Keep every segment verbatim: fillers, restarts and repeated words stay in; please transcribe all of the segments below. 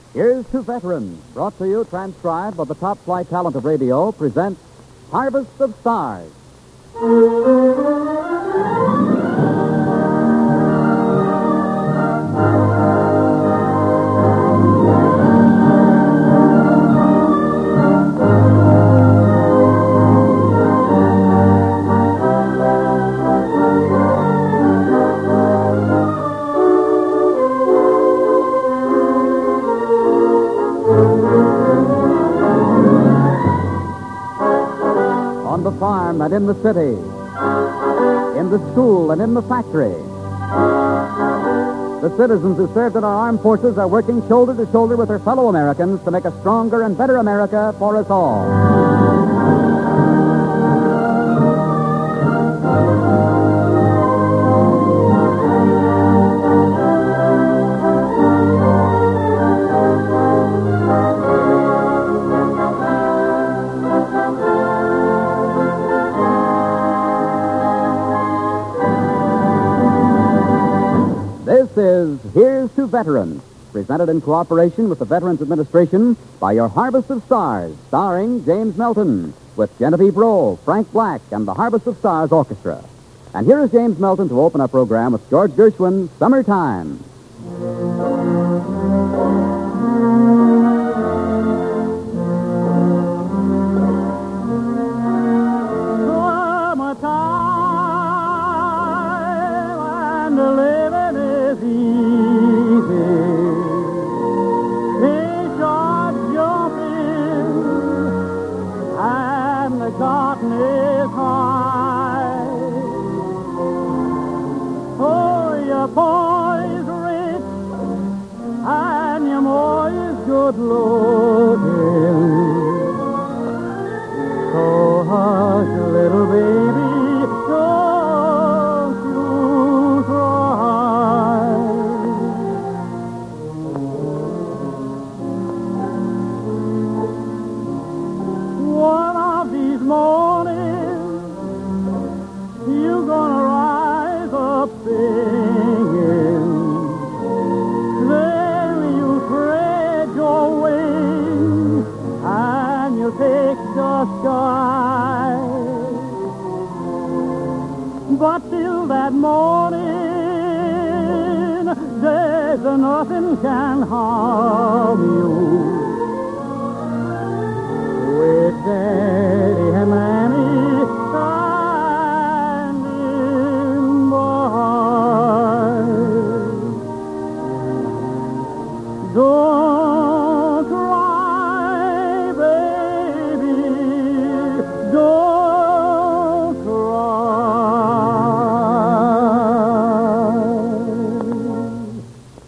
Here's to Veterans, brought to you, transcribed by the top flight talent of radio, presents Harvest of Stars. On the farm and in the city, in the school and in the factory, the citizens who served in our armed forces are working shoulder to shoulder with their fellow Americans to make a stronger and better America for us all. This is Here's to Veterans, presented in cooperation with the Veterans Administration by your Harvest of Stars, starring James Melton, with Genevieve Rowe, Frank Black, and the Harvest of Stars Orchestra. And here is James Melton to open our program with George Gershwin's Summertime. Summertime and living is easy. Fish are jumping and the cotton is high. Oh, your boy's rich and your boy's good looking. So hush, little baby, don't you cry. One of these mornings, you're gonna rise up singing. Then you spread your wings and you take the sky. But till that morning, there's nothing can harm you. With Daddy and Annie standing by. Don't cry, baby, don't cry.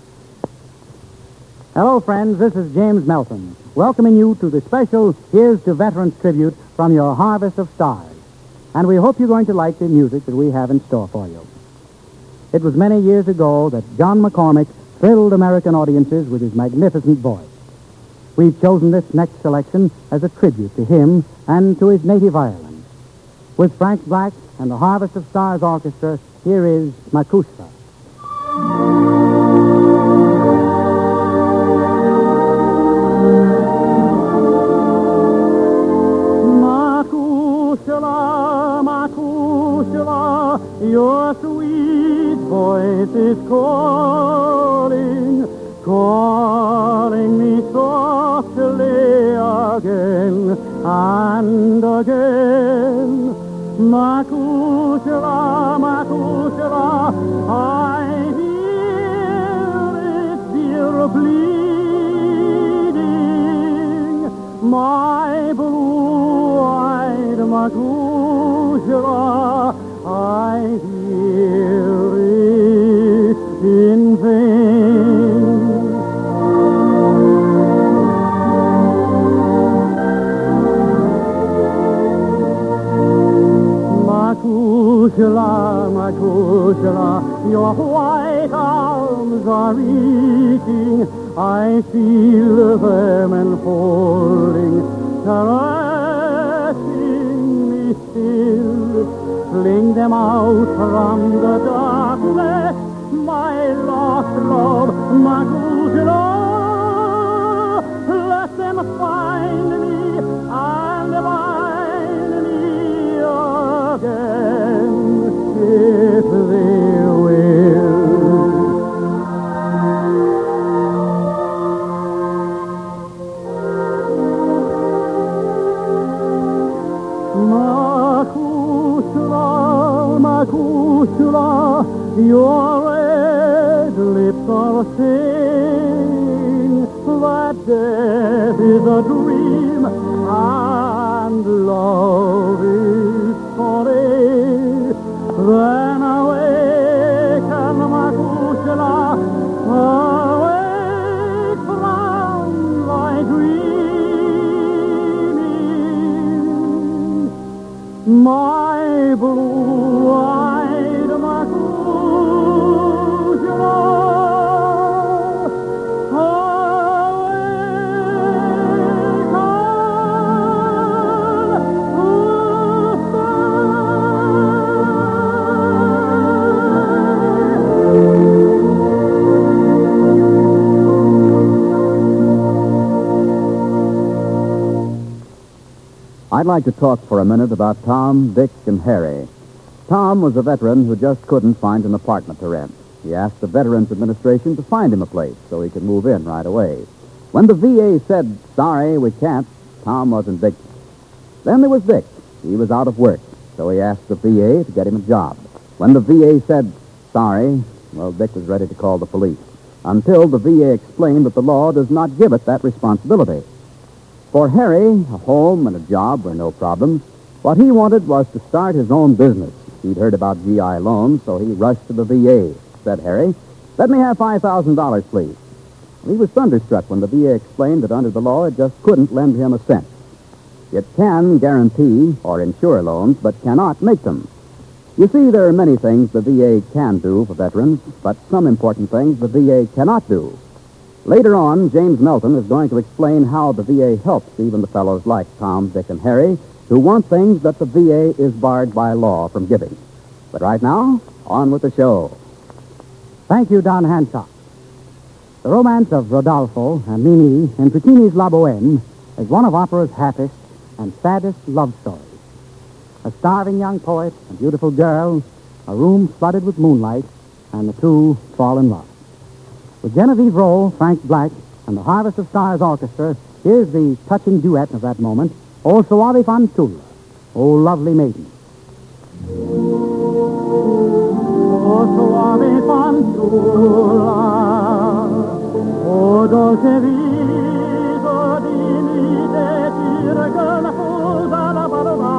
Hello, friends. This is James Melton, welcoming you to the special Here's to Veterans tribute from your Harvest of Stars. And we hope you're going to like the music that we have in store for you. It was many years ago that John McCormick thrilled American audiences with his magnificent voice. We've chosen this next selection as a tribute to him and to his native Ireland. With Frank Black and the Harvest of Stars Orchestra, here is Makusa. Makushala, Makushala, your sweet voice is calling, calling me softly again and again. Makushala, Makushala, I hear its dear bleeding, my blue-eyed Makushala, I hear it in vain. Makushala, Makushala, your white arms are reaching. I feel them enfolding, caressing me still. Fling them out from the darkness, my lost love, Makushala. saying that death is a dream and love is folly. Then awaken, Macucula, awake from thy dreaming. My blue-eyed Macucula, I'd like to talk for a minute about Tom, Dick, and Harry. Tom was a veteran who just couldn't find an apartment to rent. He asked the Veterans Administration to find him a place so he could move in right away. When the V A said, sorry, we can't, Tom wasn't Dick. Then there was Dick. He was out of work, so he asked the V A to get him a job. When the V A said, sorry, well, Dick was ready to call the police, until the V A explained that the law does not give it that responsibility. For Harry, a home and a job were no problems. What he wanted was to start his own business. He'd heard about G I loans, so he rushed to the V A. Said Harry, let me have five thousand dollars, please. He was thunderstruck when the V A explained that under the law it just couldn't lend him a cent. It can guarantee or insure loans, but cannot make them. You see, there are many things the V A can do for veterans, but some important things the V A cannot do. Later on, James Melton is going to explain how the V A helps even the fellows like Tom, Dick, and Harry who want things that the V A is barred by law from giving. But right now, on with the show. Thank you, Don Hancock. The romance of Rodolfo and Mimi in Puccini's La Boheme is one of opera's happiest and saddest love stories. A starving young poet, a beautiful girl, a room flooded with moonlight, and the two fall in love. With Genevieve Rowe, Frank Black, and the Harvest of Stars Orchestra, here's the touching duet of that moment, O Soave Fanciulla, O Lovely Maiden. O soave fanciulla, o dolce viso di mite tirgan fusa la parola.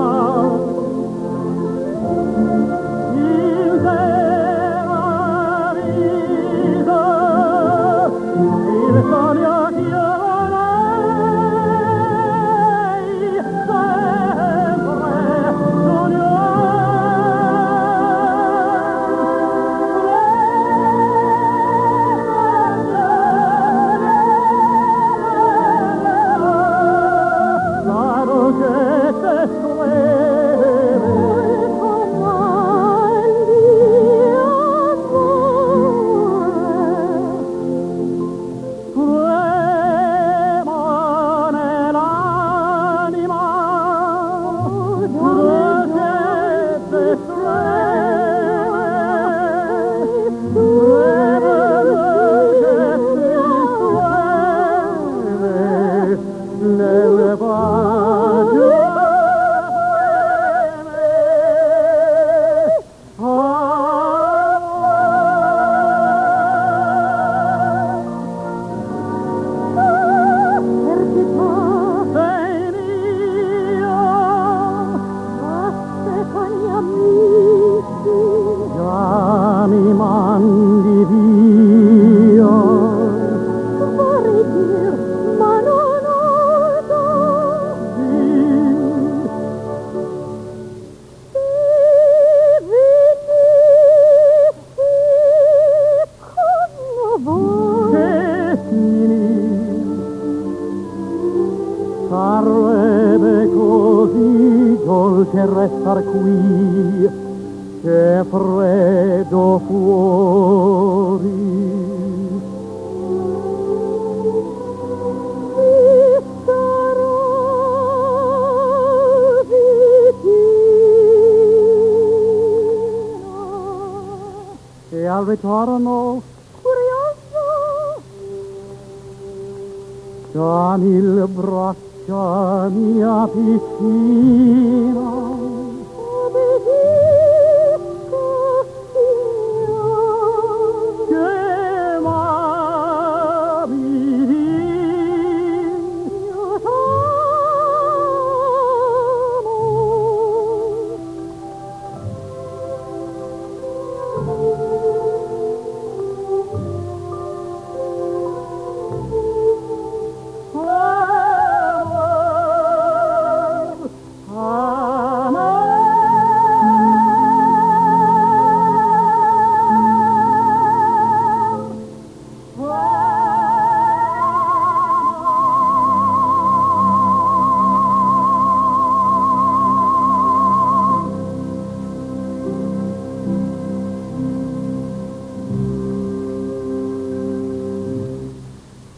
Il tema viso, il sogno che io vorrei, sempre Parrebbe così dolce restar qui, che freddo fuori. Mi sarò vicino e al ritorno curioso da mille braccia mia piccina. Obbedisco, Signore. Che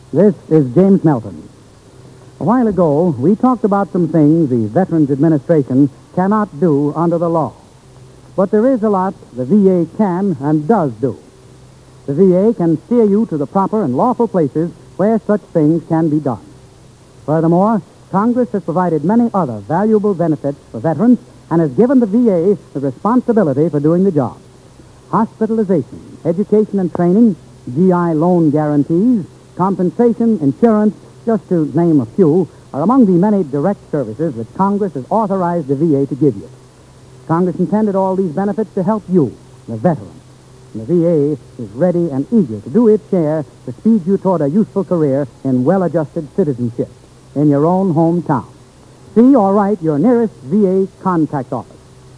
This is James Melton. A while ago, we talked about some things the Veterans Administration cannot do under the law. But there is a lot the V A can and does do. The V A can steer you to the proper and lawful places where such things can be done. Furthermore, Congress has provided many other valuable benefits for veterans and has given the V A the responsibility for doing the job. Hospitalization, education and training, G I loan guarantees, compensation, insurance, just to name a few, are among the many direct services that Congress has authorized the V A to give you. Congress intended all these benefits to help you, the veteran. And the V A is ready and eager to do its share to speed you toward a useful career in well-adjusted citizenship in your own hometown. See or write your nearest V A contact office.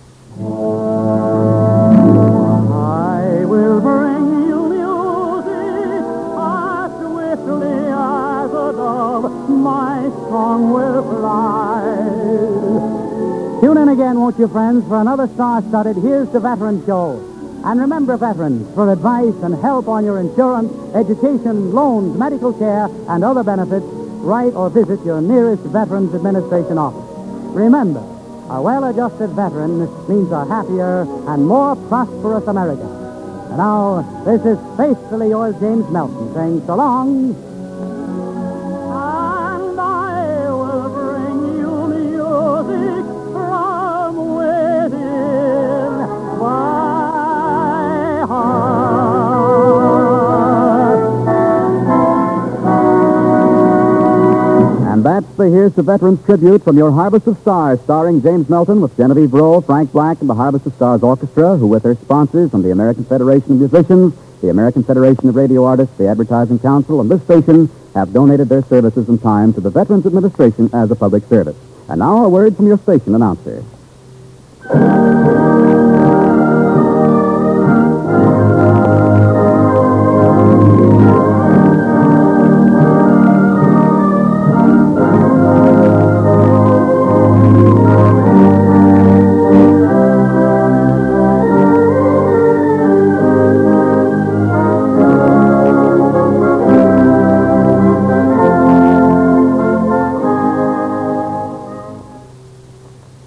I will bring you music as swiftly as a dove. My song will fly. Tune in again, won't you, friends, for another star-studded Here's the Veteran Show. And remember, veterans, for advice and help on your insurance, education, loans, medical care, and other benefits, write or visit your nearest Veterans Administration office. Remember, a well-adjusted veteran means a happier and more prosperous America. And now, this is faithfully yours, James Melton, saying so long. And I will bring you music from within my heart. And that's the Here's the Veterans tribute from your Harvest of Stars, starring James Melton with Genevieve Rowe, Frank Black, and the Harvest of Stars Orchestra, who with their sponsors from the American Federation of Musicians, the American Federation of Radio Artists, the Advertising Council, and this station have donated their services and time to the Veterans Administration as a public service. And now a word from your station announcer.